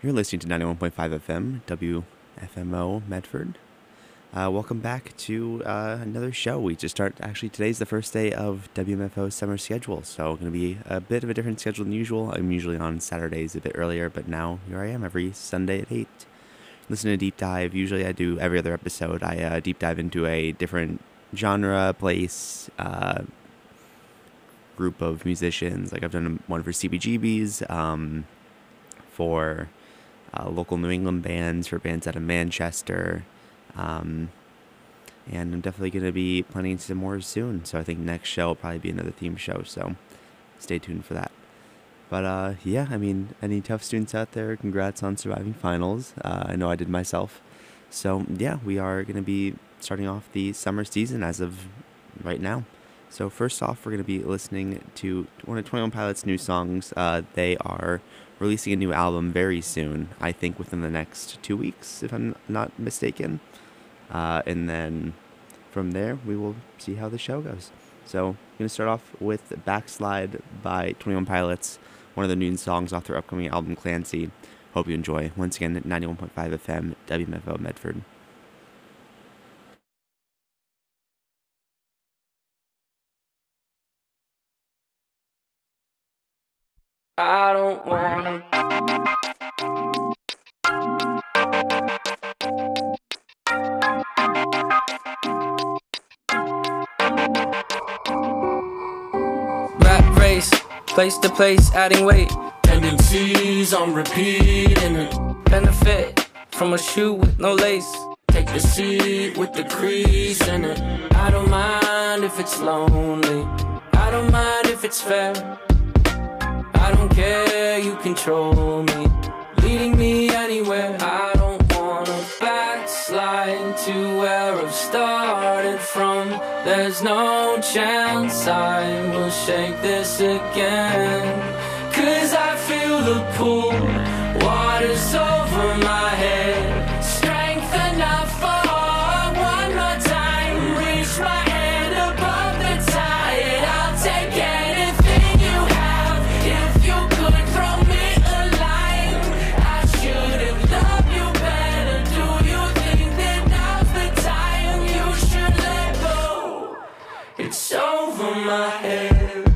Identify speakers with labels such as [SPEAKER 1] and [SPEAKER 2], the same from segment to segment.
[SPEAKER 1] You're listening to 91.5 FM, WFMO Medford. Welcome back to another show. We just start, actually today's the first day of WMFO's summer schedule, so going to be a bit of a different schedule than usual. I'm usually on Saturdays a bit earlier, but now here I am every Sunday at 8. Listen to Deep Dive. Usually I do every other episode. I deep dive into a different genre, place, group of musicians. Like I've done one for CBGBs, for local New England bands, for bands out of Manchester, and I'm definitely going to be planning some more soon, so I think next show will probably be another theme show, so stay tuned for that. But yeah, I mean, any tough students out there, congrats on surviving finals. I know I did myself. So yeah, we are going to be starting off the summer season as of right now. So first off, we're going to be listening to one of 21 Pilots' new songs. They are releasing a new album very soon, I think within the next 2 weeks, if I'm not mistaken. And then from there, we will see how the show goes. So I'm going to start off with Backslide by 21 Pilots, one of the new songs off their upcoming album, Clancy. Hope you enjoy. Once again, 91.5 FM, WMFO Medford.
[SPEAKER 2] I don't wanna. Rap race, place to place, adding weight. Tendencies on repeat and a benefit from a shoe with no lace. Take the seat with the crease in it. I don't mind if it's lonely. I don't mind if it's fair. I don't care, you control me, leading me anywhere. I don't wanna backslide to where I've started from. There's no chance I will shake this again. 'Cause I feel the pull, water's over my head. Strength enough for one more time. Reach my hand above the tide. I'll take anything you have. If you could throw me a line, I should have loved you better. Do you think that now's the time you should let go? It's over my head.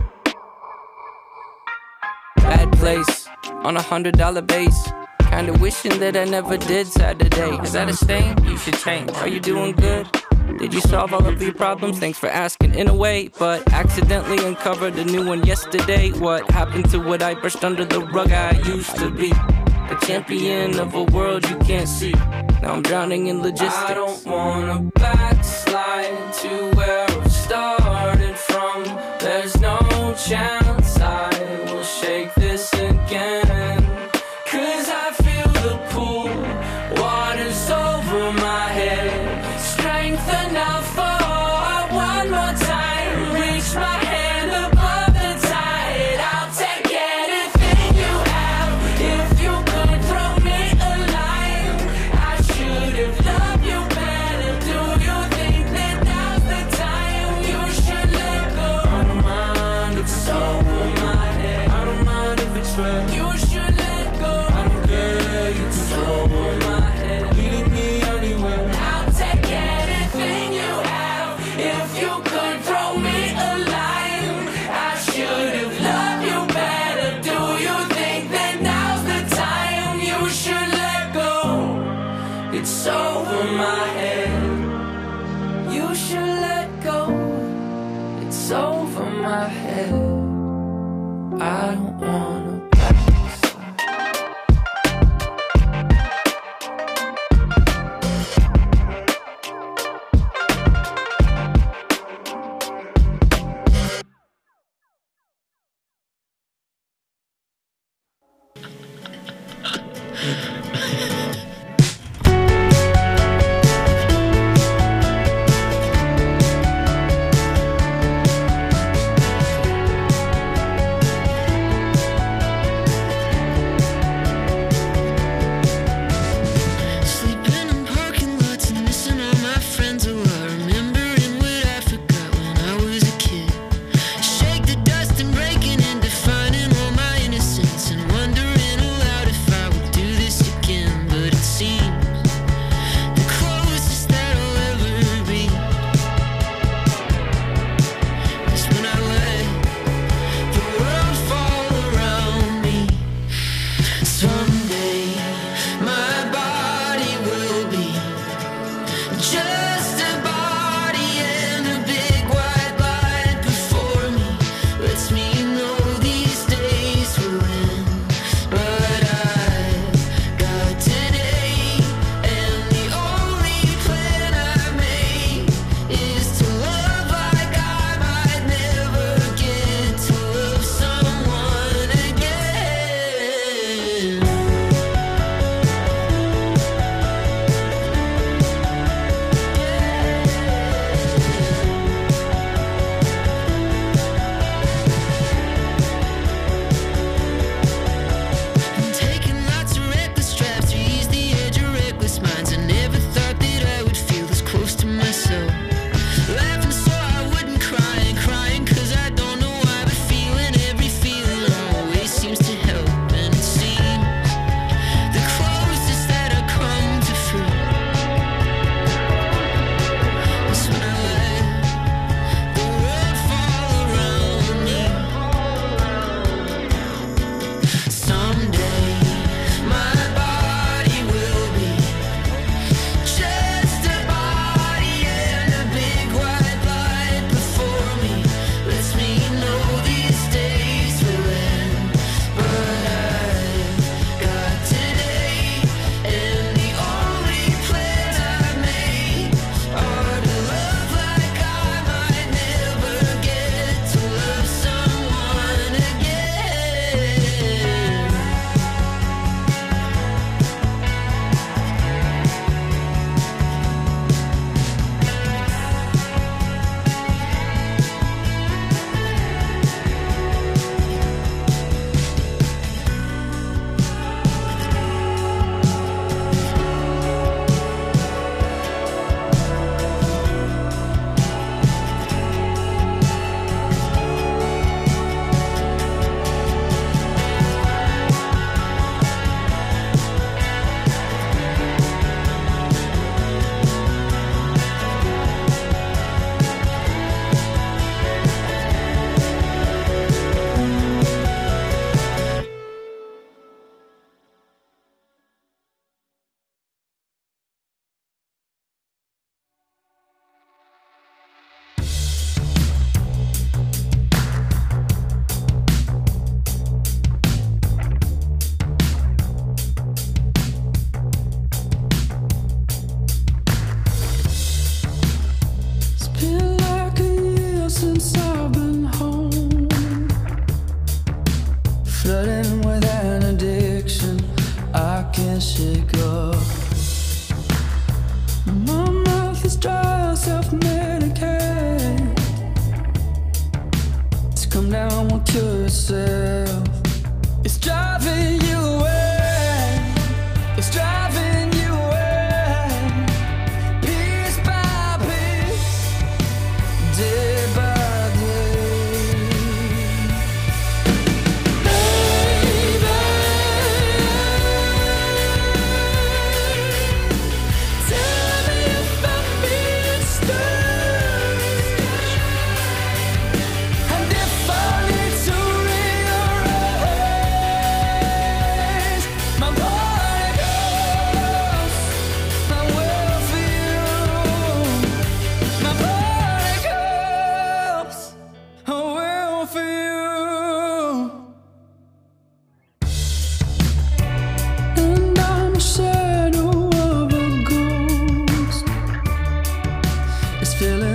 [SPEAKER 2] Bad place on $100 base. Kinda wishing that I never did Saturday. Is that a stain? You should change. Are you doing good? Did you solve all of your problems? Thanks for asking in a way, but accidentally uncovered a new one yesterday. What happened to what I brushed under the rug I used to be? A champion of a world you can't see. Now I'm drowning in logistics. I don't wanna backslide to where I've started from. There's no chance I will shake this again. 'Cause I feel the pull, water's over my head. Strength enough for one more time. Reach my hand above the tide. I'll take anything you have. If you could throw me a line, I should have loved you better. Do you think that now's the time you should let go? I don't mind if it's over my head. I don't mind if it's fair. You should let go. I don't care, you can throw my head. Leading me anywhere. I'll take anything you have. If you could throw me a line, I should have loved you better. Do you think that now's the time you should let go? It's over my head. You should let go. It's over my head. I don't wanna backslide.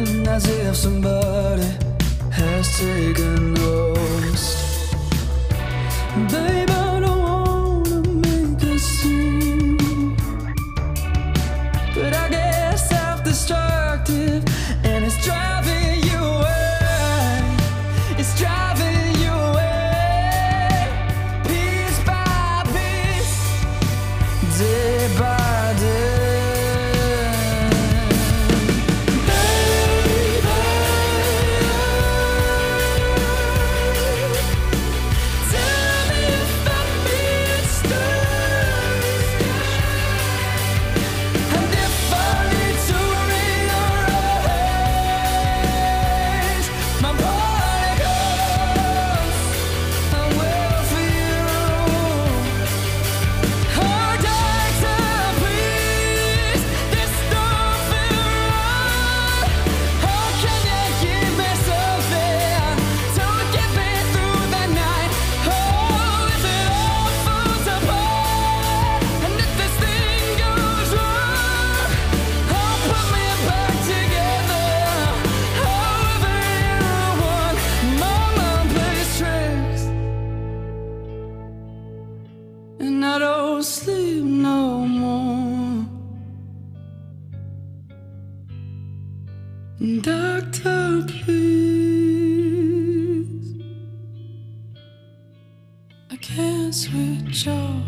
[SPEAKER 3] feeling as if somebody has taken us. Babe, I don't wanna make a scene, but I get self-destructive, and it's driving you away. It's driving you away, piece by piece, day by day. And I don't sleep no more. Doctor, please, I can't switch off.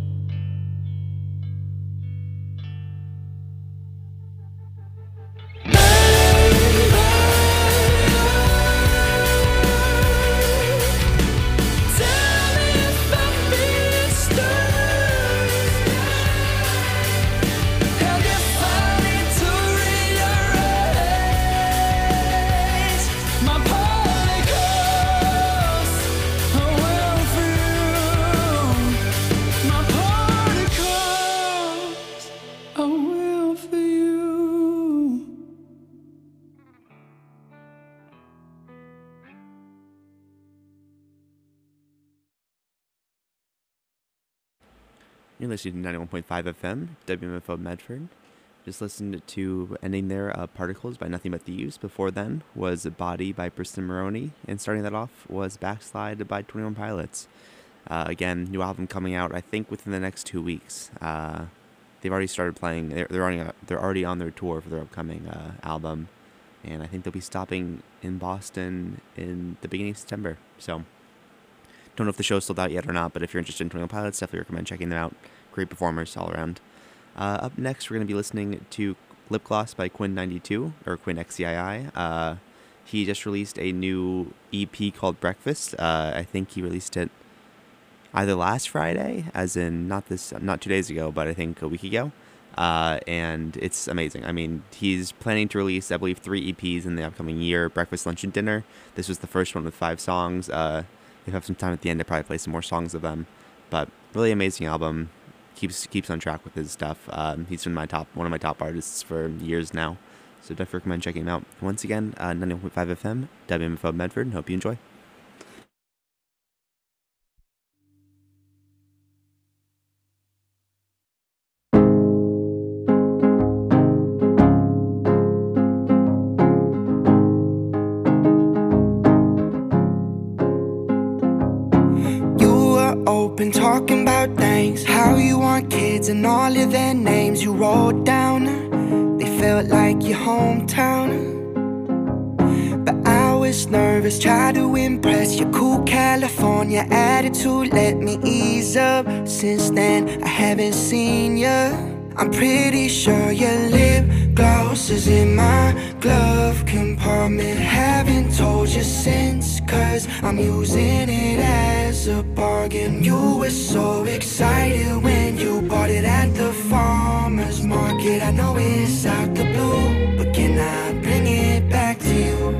[SPEAKER 1] You're listening to 91.5 FM, WMFO Medford. Just listened to ending there, Particles by Nothing But Thieves. Before then was Body by Bristol Maroney. And starting that off was Backslide by 21 Pilots. Again, new album coming out, I think, within the next 2 weeks. They've already started playing. They're already on their tour for their upcoming album. And I think they'll be stopping in Boston in the beginning of September. So, don't know if the show's sold out yet or not, but if you're interested in 21 Pilots, definitely recommend checking them out. Great performers all around. Up next, we're going to be listening to Lip Gloss by Quinn92, or Quinn XCII. He just released a new EP called Breakfast. I think he released it either last Friday, as in not 2 days ago, but I think a week ago. And it's amazing. I mean, he's planning to release, I believe, 3 EPs in the upcoming year: Breakfast, Lunch, and Dinner. This was the first one with 5 songs. If you have some time at the end, to probably play some more songs of them. But really amazing album. Keeps on track with his stuff. He's been one of my top artists for years now. So definitely recommend checking him out. Once again, 91.5 FM, WMFO Medford. Hope you enjoy.
[SPEAKER 4] Been talking about things, how you want kids and all of their names you wrote down. They felt like your hometown, but I was nervous, tried to impress your cool California attitude. Let me ease up. Since then I haven't seen ya. I'm pretty sure your lip gloss is in my glove compartment. Haven't told you since, cause I'm using it as a bargain. You were so excited when you bought it at the farmer's market. I know it's out the blue, but can I bring it back to you?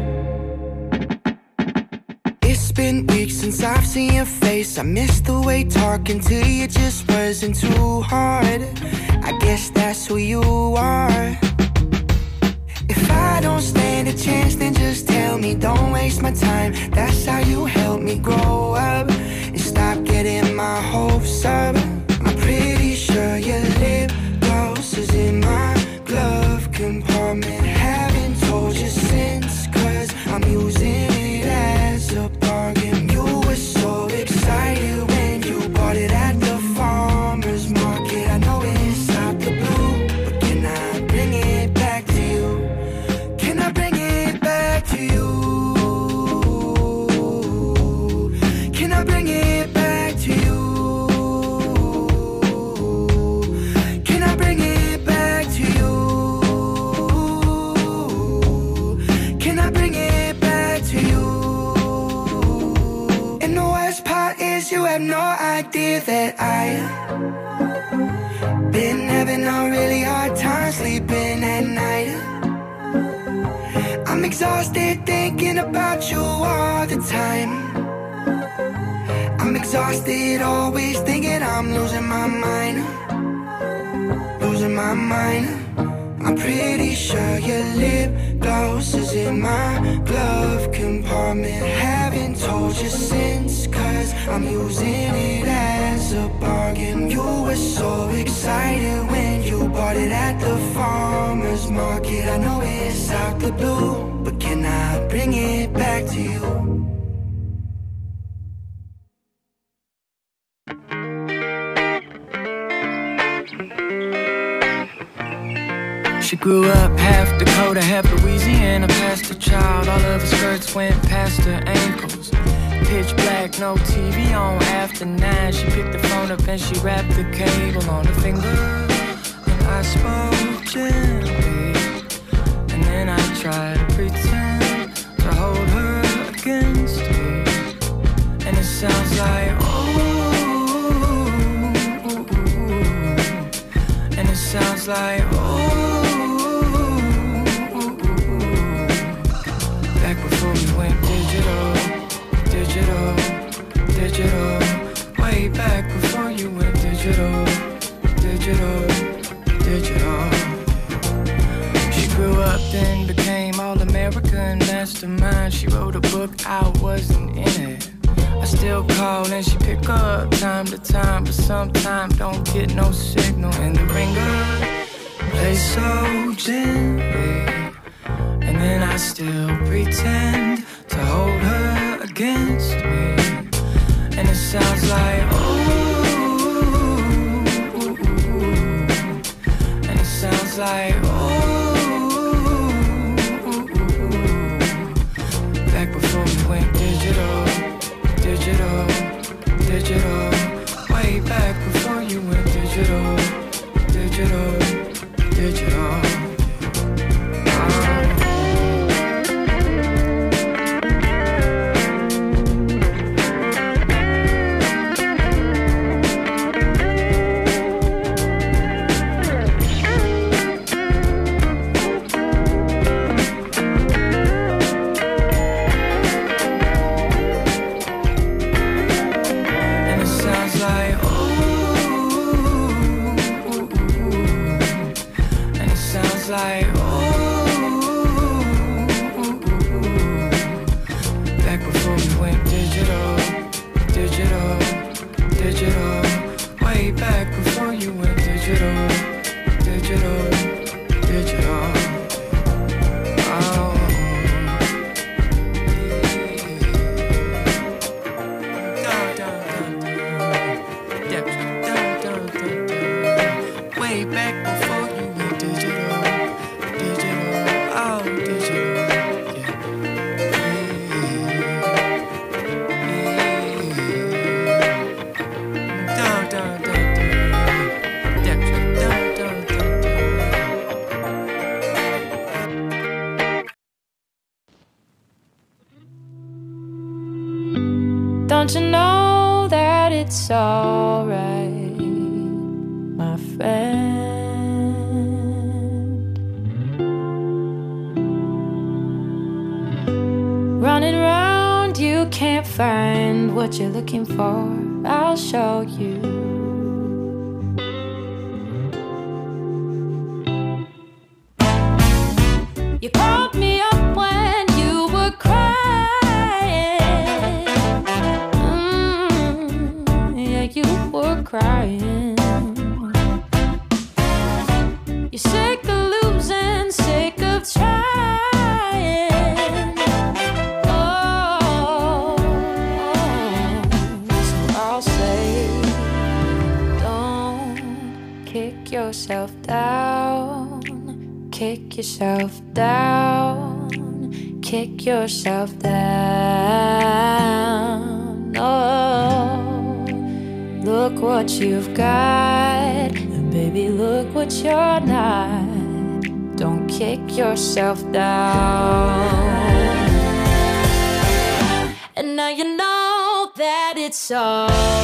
[SPEAKER 4] It's been weeks since I've seen your face. I miss the way talking to you just wasn't too hard. I guess that's who you are. If I don't stand a chance, then just tell me, don't waste my time. That's how you helped me grow up and stop getting my hopes up. I'm pretty sure your lip gloss is in my glove compartment. Haven't told you you have no idea that I've been having a really hard time sleeping at night. I'm exhausted thinking about you all the time. I'm exhausted always thinking I'm losing my mind. Losing my mind. I'm pretty sure your lip gloss is in my glove compartment. Haven't told you since, cause I'm using it as a bargain. You were so excited when you bought it at the farmer's market. I know it's out the blue, but can I bring it back to you?
[SPEAKER 3] She grew up half Dakota, half Louisiana, pastor child. All of her skirts went past her ankles. Pitch black, no TV on after 9. She picked the phone up and she wrapped the cable on her finger. And I spoke gently, and then I tried to pretend to hold her against me. And it sounds like, ooh, and it sounds like, ooh. Digital, way back before you went digital. She grew up then became all-American mastermind. She wrote a book, I wasn't in it. I still call and she pick up time to time, but sometimes don't get no signal. And the ringer plays so gently, and then I still pretend to hold her against me. And it sounds like, ooh, and it sounds like, ooh, back before we went digital, way back before you went digital.
[SPEAKER 5] Don't you know that it's alright, my friend? Running around, you can't find what you're looking for. I'll show you. You called me up when you were crying. You were crying. You're sick of losing, sick of trying. Oh, so I'll say, don't kick yourself down, kick yourself down, kick yourself down. Oh, look what you've got, and baby, look what you're not. Don't kick yourself down. And now you know that it's all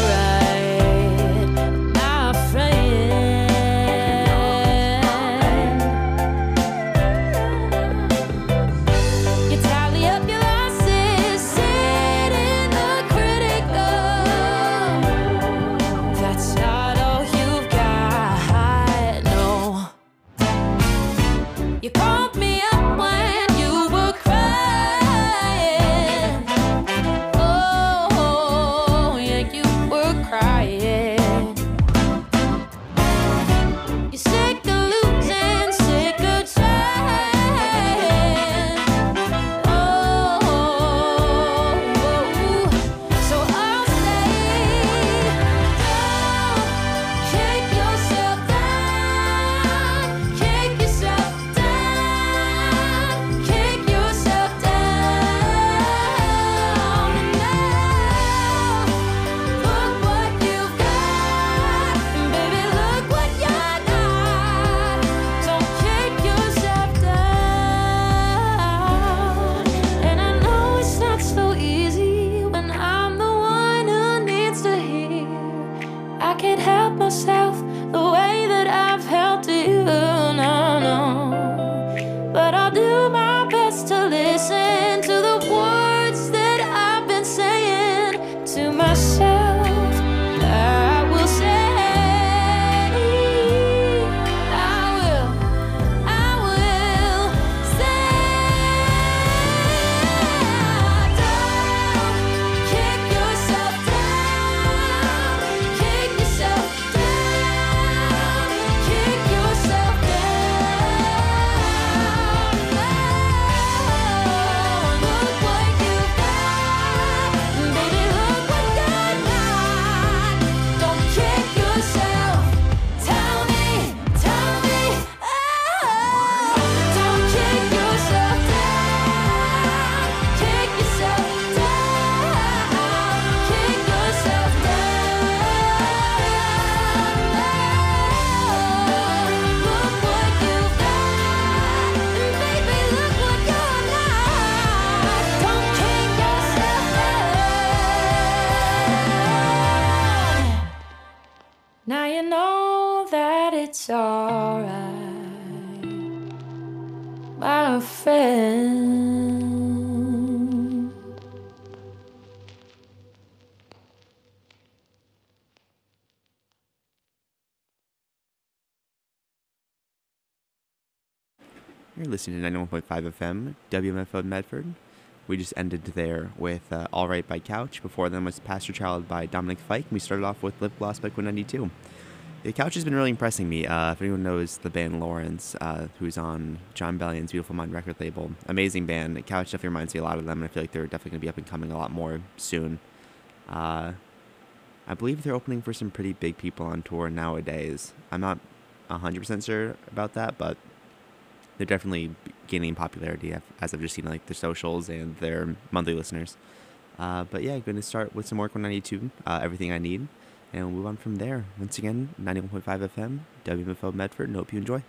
[SPEAKER 1] You're listening to 91.5 FM, WMFO Medford. We just ended there with All Right by Couch. Before them was Pastor Child by Dominic Fike. We started off with Lip Gloss by Quinn 92. The Couch has been really impressing me. If anyone knows the band Lawrence, who's on John Bellion's Beautiful Mind record label, amazing band. The Couch definitely reminds me a lot of them, and I feel like they're definitely going to be up and coming a lot more soon. I believe they're opening for some pretty big people on tour nowadays. I'm not 100% sure about that, but they're definitely gaining popularity as I've just seen like their socials and their monthly listeners. But yeah, going to start with some more 192, Everything I Need, and we'll move on from there. Once again, 91.5 FM, WMFO Medford, and hope you enjoy.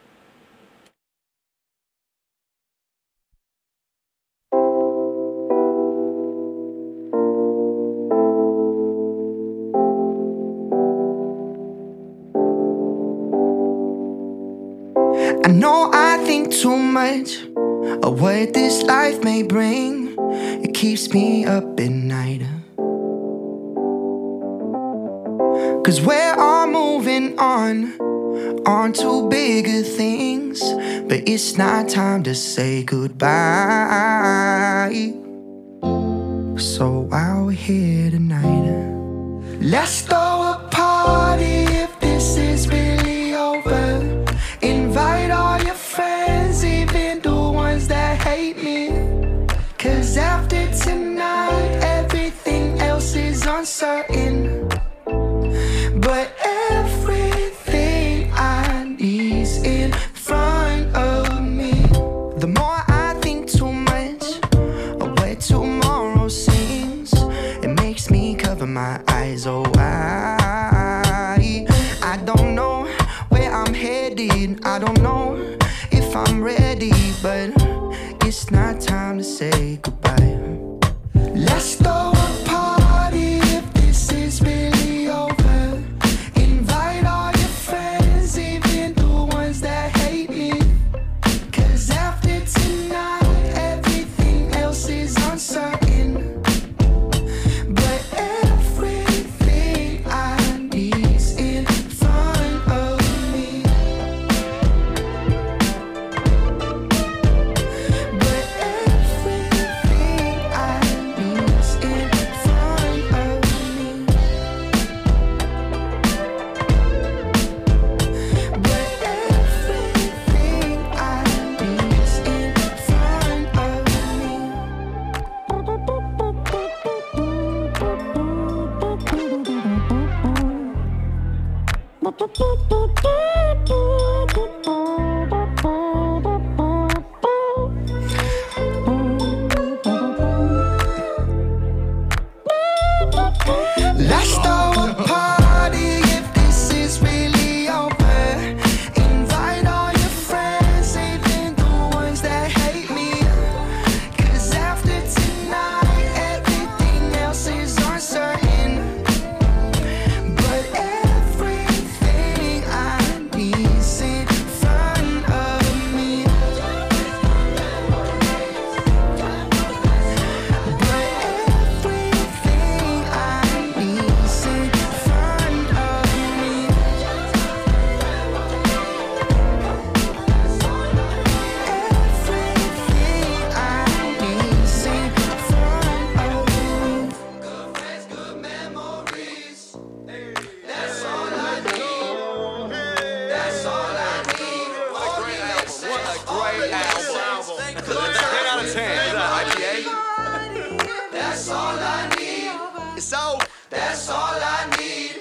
[SPEAKER 4] I know I think too much of what this life may bring. It keeps me up at night. 'Cause we're all moving on to bigger things. But it's not time to say goodbye. So while we're here tonight, let's throw a party if this is really over. Invite all your friends, even the ones that hate me. 'Cause after tonight, everything else is uncertain. But everything I need's in front of me. The more I think too much of what tomorrow seems, it makes me cover my eyes. Oh, I don't know where I'm headed. I don't know if I'm ready, but it's not time to say goodbye. Let's throw a party if this is really over. Invite all your friends, even the ones that hate me. 'Cause after tonight, everything else is uncertain. But everything I need's in front of me. But everything I need's in front of me. But everything I need's in front of Let's throw a party if this is really over. Invite all your friends, even the ones that hate me. 'Cause after tonight, everything else is uncertain. But everything I need's in front of me. But everything I need's in front of me. Everything I need's in front of me. Good friends, good memories. That's all I need. That's all I need. What a great album. What a great album. 10 out of 10. IPA. That's all I need. So that's all I need.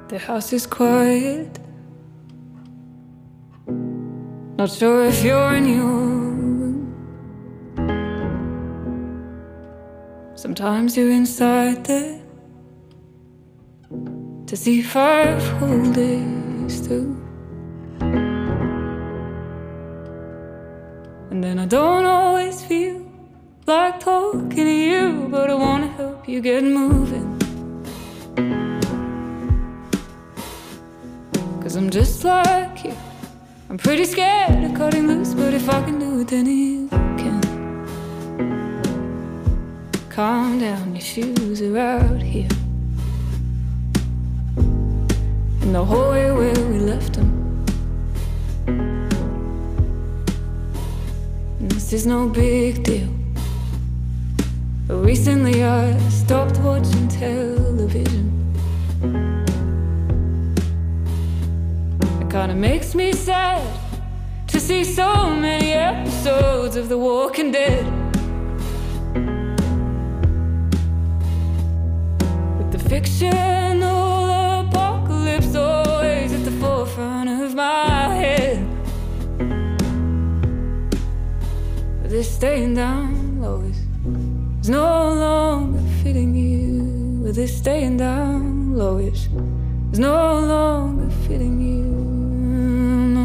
[SPEAKER 5] The house is quiet. Not sure if you're in your room. Sometimes you're inside there to see 5 whole days through. And then I don't always feel like talking to you, but I wanna help you get moving. 'Cause I'm just like you, I'm pretty scared of cutting loose, but if I can do it, then you can. Calm down, your shoes are out here in the hallway where we left them. And this is no big deal, but recently I stopped watching television. It kinda makes me sad to see so many episodes of The Walking Dead, with the fictional apocalypse always at the forefront of my head. But this staying down low is no longer fitting you. But this staying down low is no longer fitting you. No.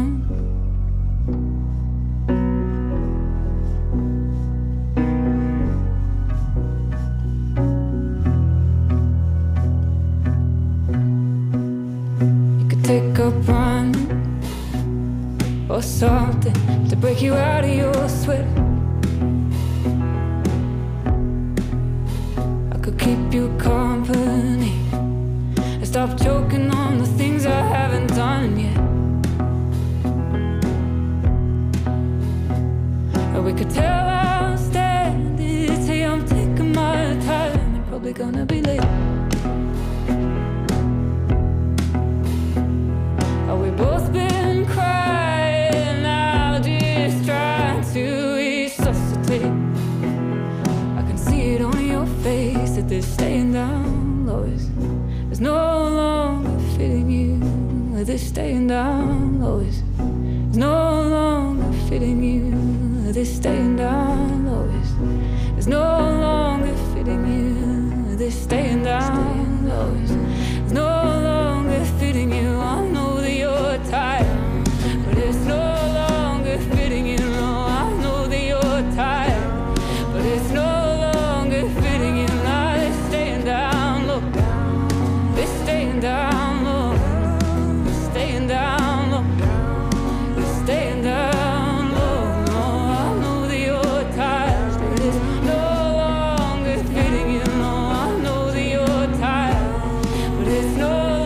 [SPEAKER 5] You could take up running or something to break you out of your sweat. I could keep you company and stop choking on the things I haven't done yet. Or we could tell our standards, hey, I'm taking my time and probably gonna be late. Oh, we both been crying now, just trying to resuscitate. I can see it on your face that this staying down low is no longer fitting you. This staying down low is no longer fitting you. This staying down low is no longer fitting you. This staying down low is no longer fitting you. I know that you're tired, but it's no longer fitting you. No, I know that you're tired, but it's no longer fitting you. Now it's staying down low. It's staying down low. It's staying down low. It's staying down low. No, I know that you're tired, but it's no longer fitting you. No, I know that you're tired, but it's no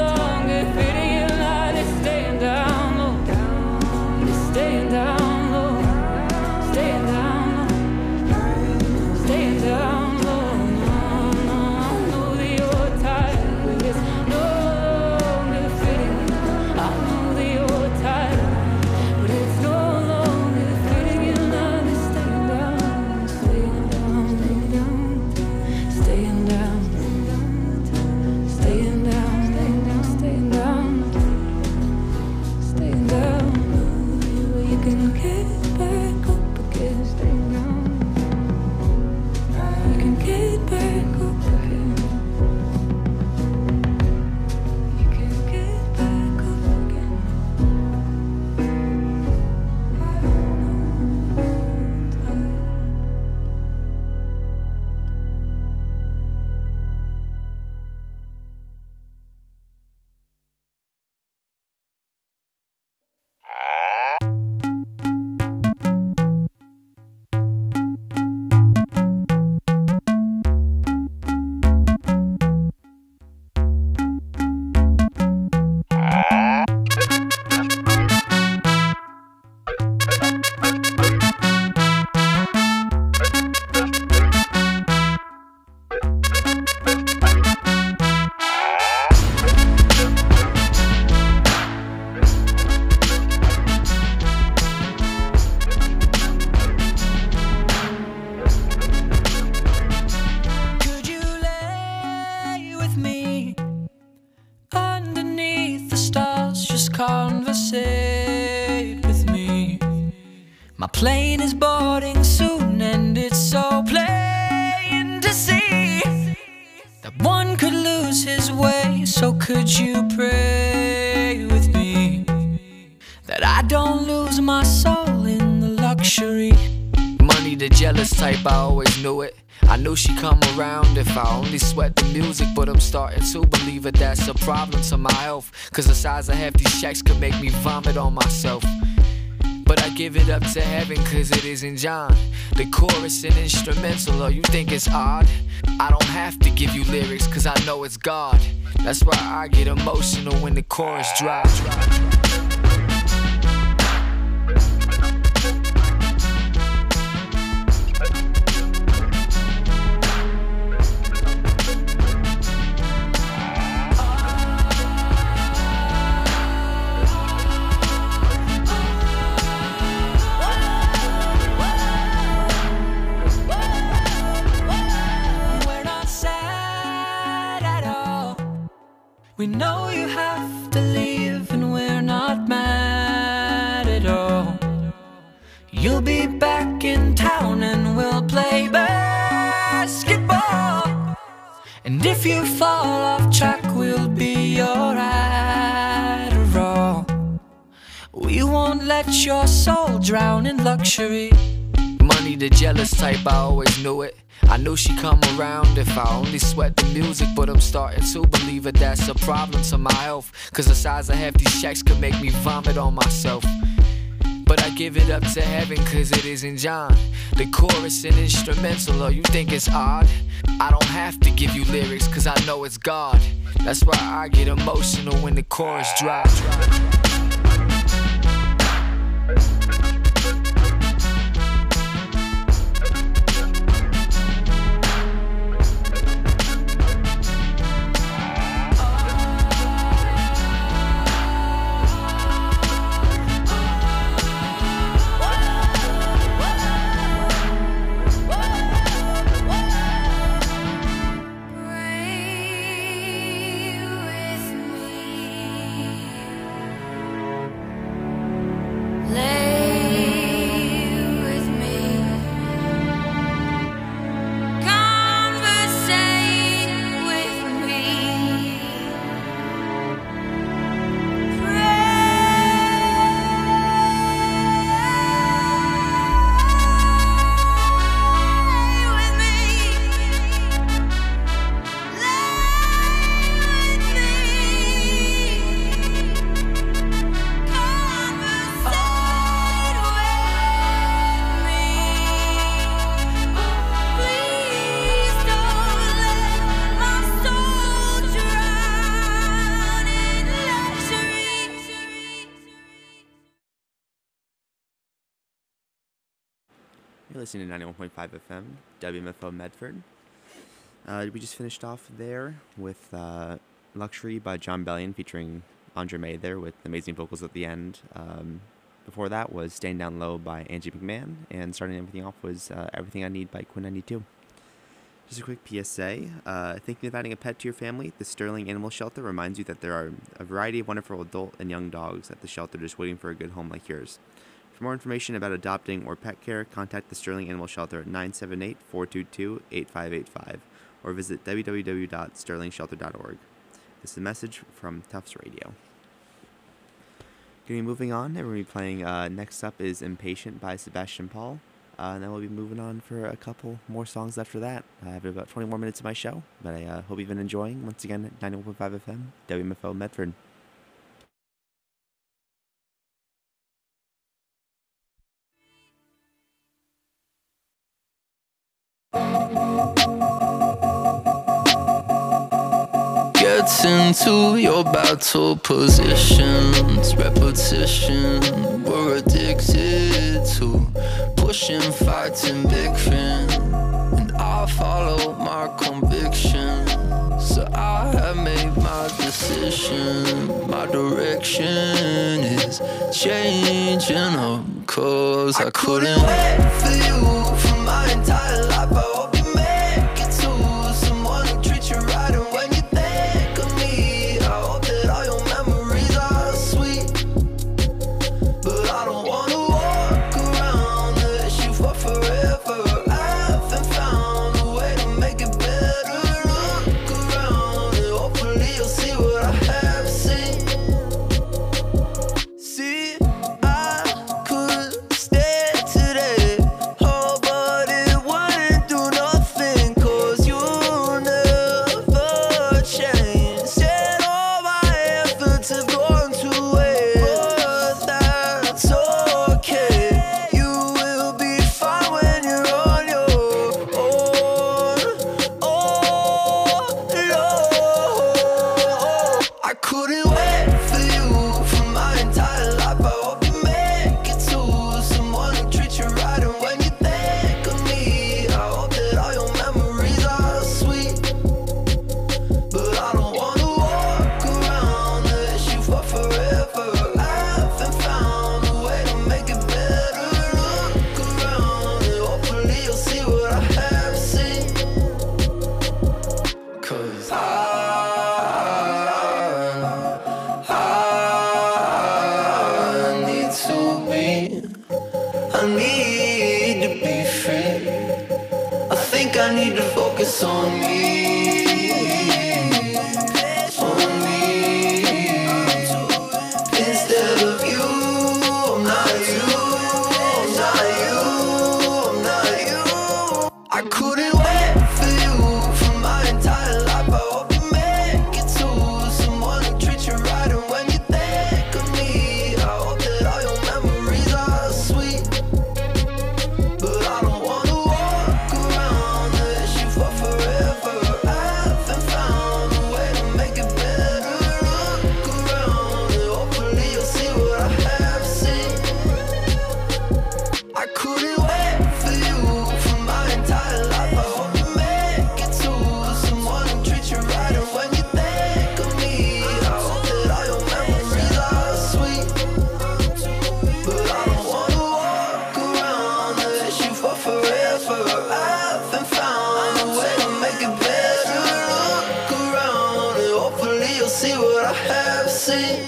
[SPEAKER 3] plane is boarding soon, and it's so plain to see that one could lose his way. So could you pray with me that I don't lose my soul in the luxury? Money the jealous type, I always knew it. I knew she'd come around if I only sweat the music, but I'm starting to believe that that's a problem to my health. Cause the size of half these checks could make me vomit on myself. But I give it up to heaven cause it isn't John. The chorus and instrumental, or you think it's odd? I don't have to give you lyrics cause I know it's God. That's why I get emotional when the chorus drops. We know you have to leave and we're not mad at all. You'll be back in town and we'll play basketball. And if you fall off track, we'll be your Adderall. We won't let your soul drown in luxury. Money the jealous type, I always knew it. I knew she'd come around if I only sweat the music, but I'm starting to believe that that's a problem to my health. Cause the size of half these checks could make me vomit on myself. But I give it up to heaven cause it isn't John. The chorus and instrumental, or you think it's odd? I don't have to give you lyrics cause I know it's God. That's why I get emotional when the chorus drops.
[SPEAKER 1] You're listening to 91.5 FM, WMFO Medford. We just finished off there with Luxury by Jon Bellion featuring Andre May there with amazing vocals at the end. Before that was Staying Down Low by Angie McMahon, and starting everything off was Everything I Need by Quinn 92. Just a quick PSA. Thinking of adding a pet to your family? The Sterling Animal Shelter reminds you that there are a variety of wonderful adult and young dogs at the shelter just waiting for a good home like yours. For more information about adopting or pet care, contact the Sterling Animal Shelter at 978-422-8585 or visit www.sterlingshelter.org. This is a message from Tufts Radio. Going to be moving on, and we're going to be playing, next up is Impatient by Sebastian Paul, and then we'll be moving on for a couple more songs after that. I have about 20 more minutes of my show, but I hope you've been enjoying. Once again, 91.5 FM, WMFO Medford.
[SPEAKER 6] Gets into your battle positions, repetition, we're addicted to pushing, fighting, bickering, and I follow my conviction. So I have made my decision, my direction is changing up, cause I couldn't wait for you for my entire life. I hope you make it to someone who treats you right, and when you think of me, I hope that all your memories are sweet. But I don't wanna walk around I need to focus on me. On me. Instead of you, I'm not you. I'm not you. I'm not you. I couldn't wait for you for my entire life. I hope you make it to someone who treats you right. And when you think of me, I hope that all your memories are sweet. But I don't wanna walk around as you for forever. I haven't found a way to make it better. Look around and hopefully you'll see what I have seen. I couldn't wait for you for my entire life. I hope you make it to someone who treats you right. And when you think of me, I hope that all your memories are sweet. But I don't wanna walk around as you for forever. I haven't found a way to make it better. Look around and hopefully you'll see what I have seen.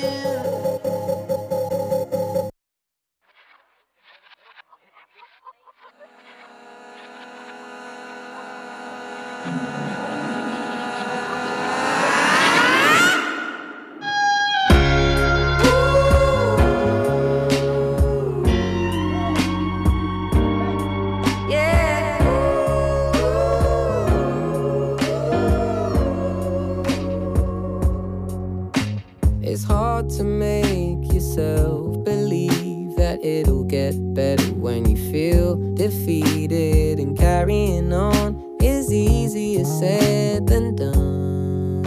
[SPEAKER 2] It's hard to make yourself believe that it'll get better when you feel defeated. And carrying on is easier said than done.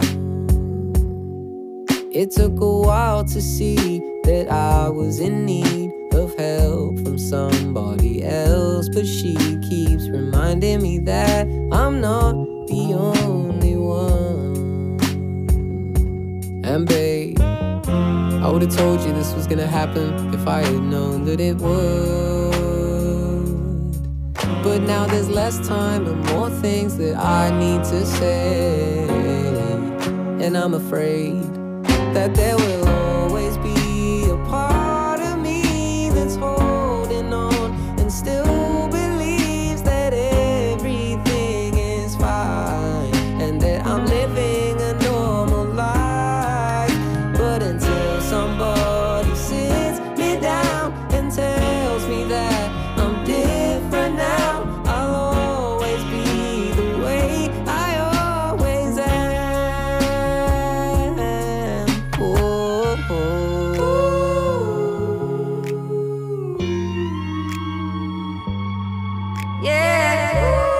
[SPEAKER 2] It took a while to see that I was in need of help from somebody else, but she keeps reminding me that I'm not the only one. And babe, I would've told you this was gonna happen if I had known that it would. But now there's less time and more things that I need to say. And I'm afraid that there will always be a part of me that's holding on and still believes that everything is fine and that I'm living a normal life. But until somebody sits me down and tells me that I'm different now, I'll always be the way I always am. Oh, oh. Yeah.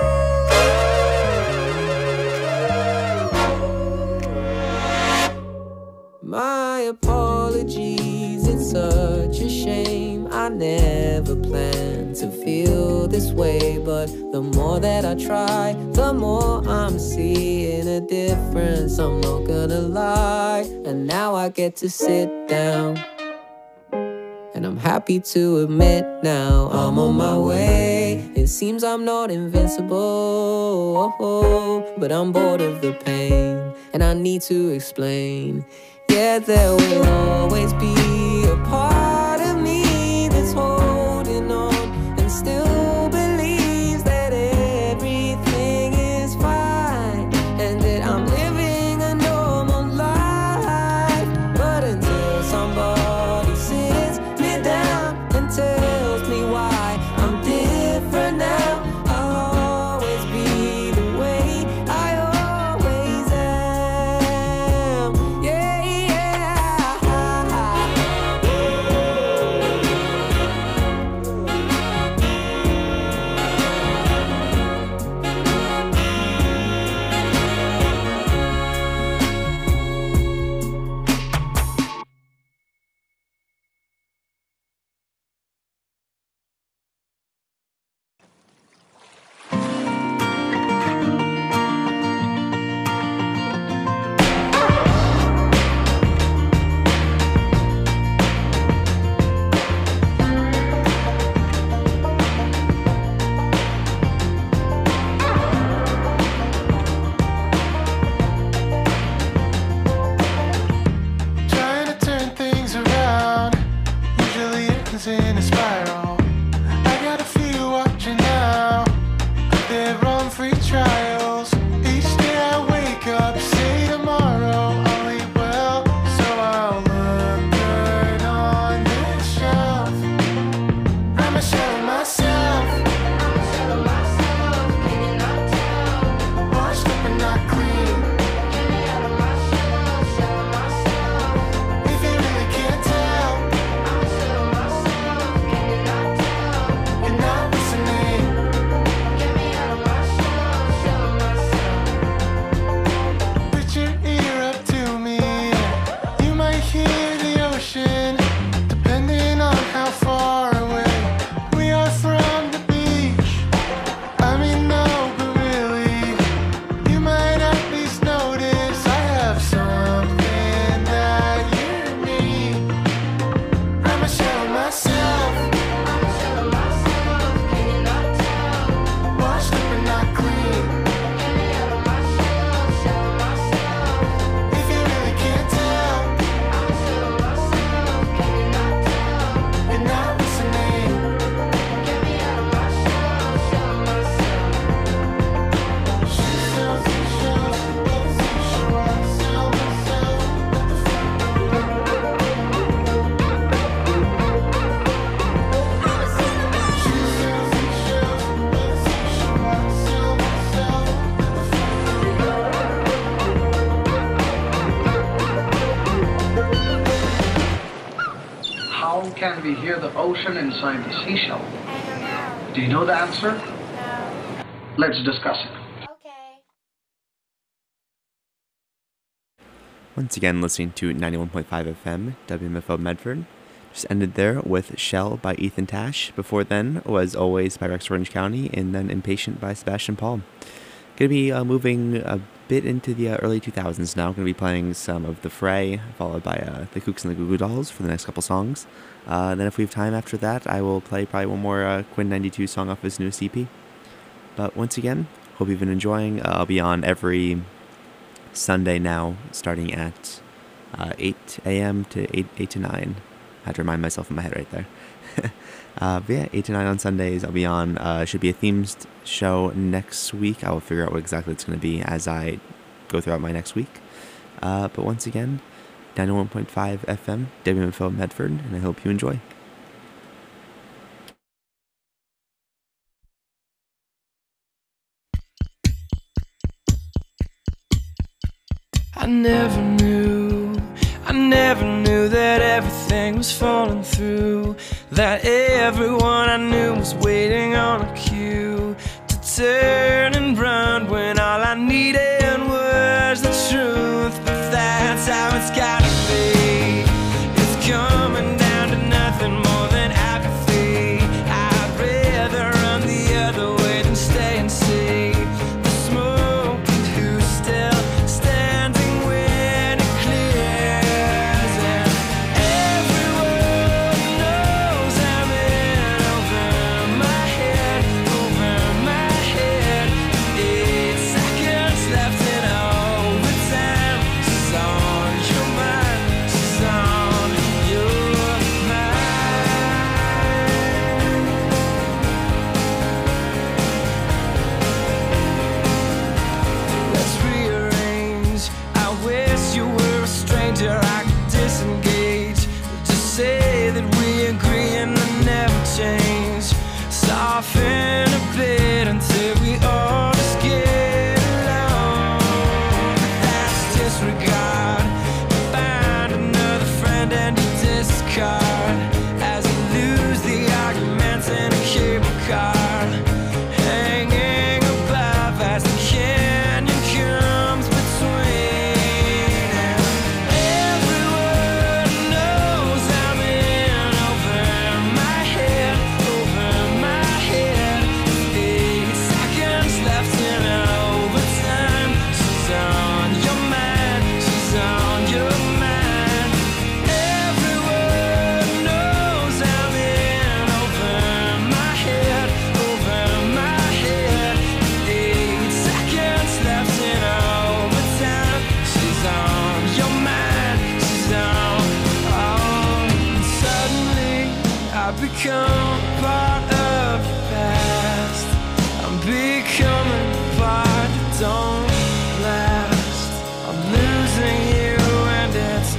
[SPEAKER 2] My apologies, it's such a shame. I never planned to feel this way, but the more that I try, the more I'm seeing a difference. I'm not gonna lie, and now I get to sit down. And I'm happy to admit now I'm on my way. It seems I'm not invincible, but I'm bored of the pain, and I need to explain. Yeah, there will always be a part of me that's holding on and still believes that everything is fine and that I'm living a normal life. But until somebody sits me down and tells me why I'm different now, I'll always be the way I always am. Yeah, yeah.
[SPEAKER 7] How can we hear the ocean inside the seashell?
[SPEAKER 8] I don't know.
[SPEAKER 7] Do you know the answer?
[SPEAKER 8] No.
[SPEAKER 7] Let's discuss it.
[SPEAKER 8] Okay.
[SPEAKER 1] Once again, listening to 91.5 FM, WMFO Medford. Just ended there with Shell by Ethan Tash. Before then was Always by Rex Orange County, and then Impatient by Sebastian Paul. Going to be moving a bit into the early 2000s now. Going to be playing some of The Fray, followed by the Kooks and the Goo Goo Dolls for the next couple songs. Then if we have time after that, I will play probably one more Quinn 92 song off his newest EP. But once again, hope you've been enjoying. I'll be on every Sunday now, starting at 8 a.m. to 8 to 9. I had to remind myself in my head right there. But yeah, 8 to 9 on Sundays. I'll be on, should be a themed show next week. I will figure out what exactly it's going to be as I go throughout my next week. But once again, 91.5 FM, WMFO Medford, and I hope you enjoy.
[SPEAKER 3] I never knew that everything was falling through, that everyone I knew was waiting on a cue to turn and run when all I needed was the truth. But that's how it's gotta be. It's coming down to nothing more than apathy. I'd rather run the other way than stay and see the smoke and who's still standing when it clears. And everyone knows I'm in over my head, over my head. 8 seconds left in overtime. She's on your mind, she's on your mind. Let's rearrange. I wish you were a stranger I could disengage. Just say that we agree and then never change. Soften a bit until we all just get along. That's disregard. Find another friend and you discard as you lose the arguments in a cable car, hanging above as the canyon comes between. And everyone knows I'm in over my head, over my head. 8 seconds left in overtime. She's on your mind, she's on your mind. Everyone knows I'm in over my head, over my head. 8 seconds left in overtime. She's on your mind, she's on. Suddenly I become part of the past. I'm becoming a part that don't last. I'm losing you and it's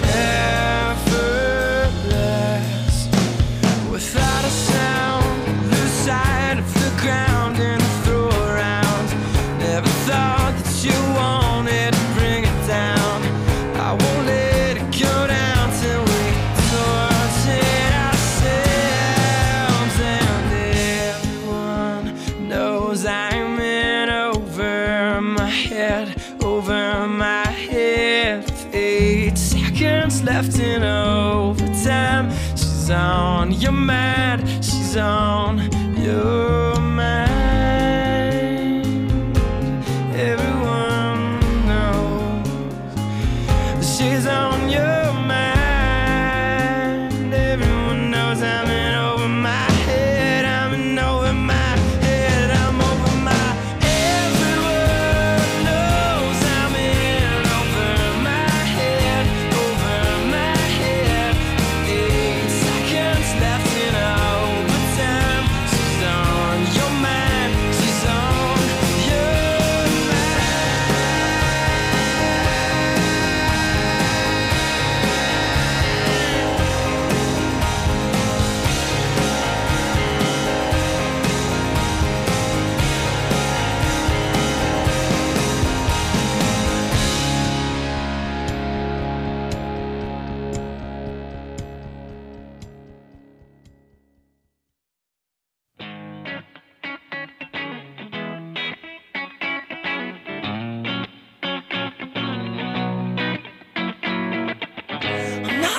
[SPEAKER 3] effortless. Without a sound, lose sight of the ground and throw around. Never thought that you wanted to bring it down. I won't let it go down till we torch it ourselves. And everyone knows I'm in over my head, over my head. With 8 seconds left in overtime. She's on your mind, she's on your mind. Everyone knows she's on your mind. Everyone knows I'm in over my head, I'm in over my head, I'm over my. Everyone knows I'm in over my head, over my head. 8 seconds left in overtime. She's on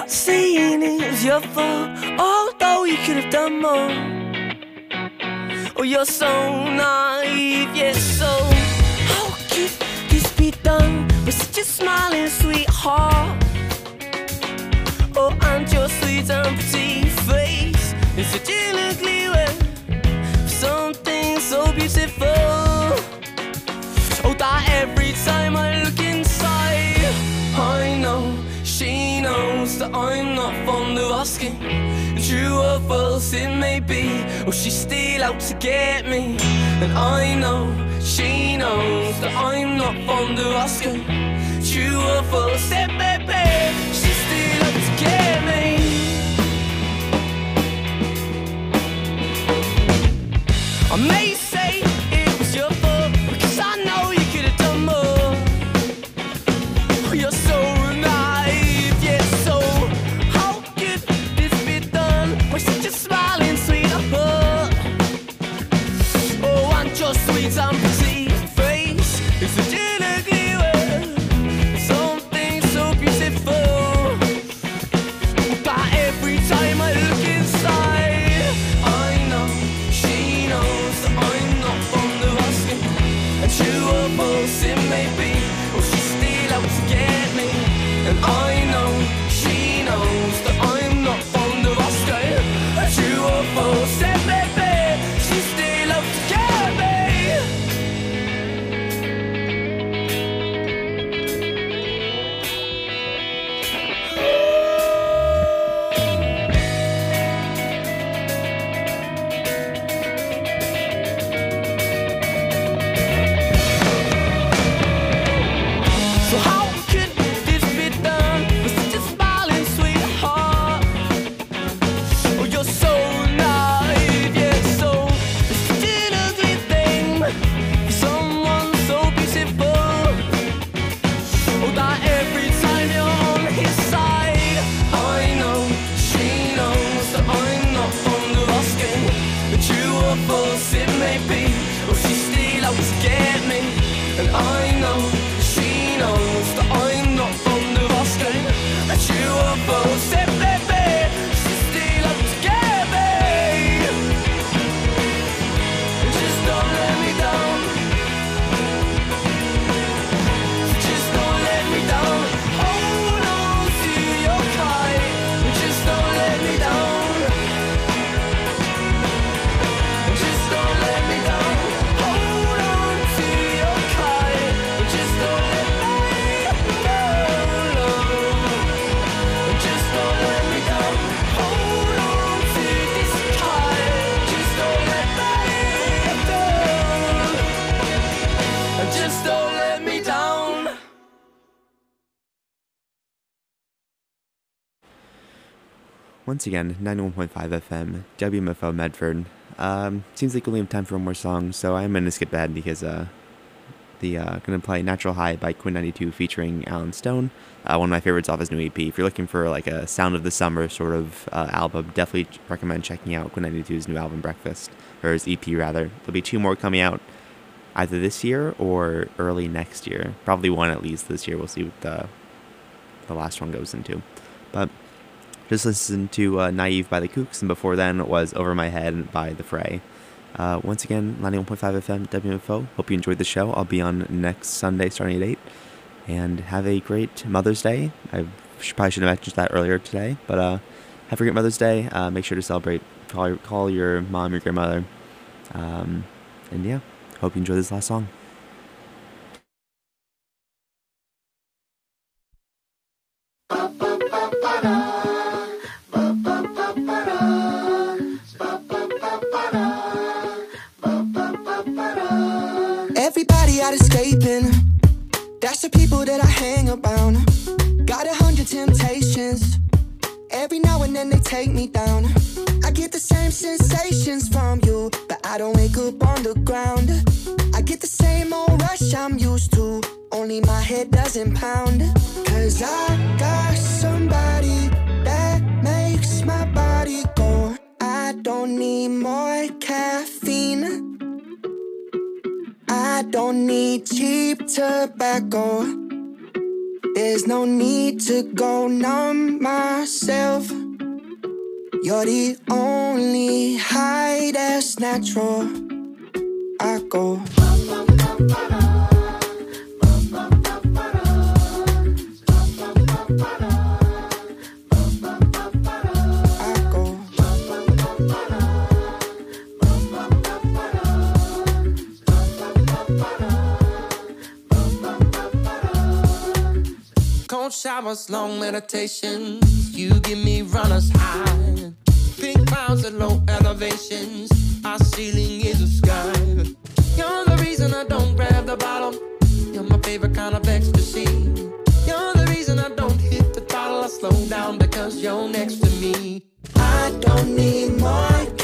[SPEAKER 3] Saying it was your fault, although you could have done more. Oh, you're so naive, yes, so how could this be done with such a smiling sweetheart? Oh, and your sweet and pretty face is such an ugly way for something so beautiful. Oh, that every time I look inside, I know she knows that I'm not fond of asking. True or false it may be, or she's still out to get me. And I know she knows that I'm not fond of asking. True or false it may be, she's still out to get me. I may say it was your fault, because I know you could have done more. Oh, you're so naive, yeah, so how could this be done with such a smiling sweetheart? Oh, and your sweet and pretty face is such an ugly way, something so beautiful. But every time I look inside, I know she knows that I'm not fond of asking. And true or false it may be, or she's still out to get me. And I know she knows that I'm not fond of asking. And true or false it may be, she's still out to get me. So how could this be done with such a smiling sweetheart? Oh, you're so naive, yeah, so it's such an ugly thing for someone so beautiful. Oh, that every time you're on his side, I know she knows that I'm not fond of asking. But true or false it may be, or she's still out to get me. And I know she knows that I'm not fond of asking. But true or false it may be, she's still out to get me. Just don't let me down. Just don't let me down. Hold on to your kite. Just don't let me down. Just don't let me down. Hold on to your kite. Just don't let me down. Just don't let me down. Hold on to this kite. Just don't let me down. Just don't let me down.
[SPEAKER 1] Once again, 91.5 FM, WMFO Medford. Seems like we only have time for one more song, so I'm going to skip ahead because going to play Natural High by Quinn 92 featuring Alan Stone. One of my favorites off his new EP. If you're looking for like a sound of the summer sort of album, definitely recommend checking out Quinn 92's new album Breakfast, or his EP rather. There'll be 2 more coming out either this year or early next year. Probably one at least this year. We'll see what the last one goes into. But just listened to Naive by the Kooks, and before then was Over My Head by The Fray. Once again, 91.5 FM, WMFO. Hope you enjoyed the show. I'll be on next Sunday starting at 8. And have a great Mother's Day. I probably should have mentioned that earlier today. But have a great Mother's Day. Make sure to celebrate. Call your mom, your grandmother. And yeah, hope you enjoy this last song.
[SPEAKER 4] Everybody out escaping. That's the people that I hang around. Got 100 temptations. Every now and then they take me down. I get the same sensations from you, but I don't wake up on the ground. I get the same old rush I'm used to, only my head doesn't pound. Cause I got somebody that makes my body go. I don't need more caffeine. I don't need cheap tobacco. There's no need to go numb myself. You're the only high that's natural. I go.
[SPEAKER 9] Cold showers, long meditations, you give me runners high. Pink clouds at low elevations, our ceiling is a sky. You're the reason I don't grab the bottle, you're my favorite kind of ecstasy. You're the reason I don't hit the throttle, I slow down because you're next to me.
[SPEAKER 4] I don't need more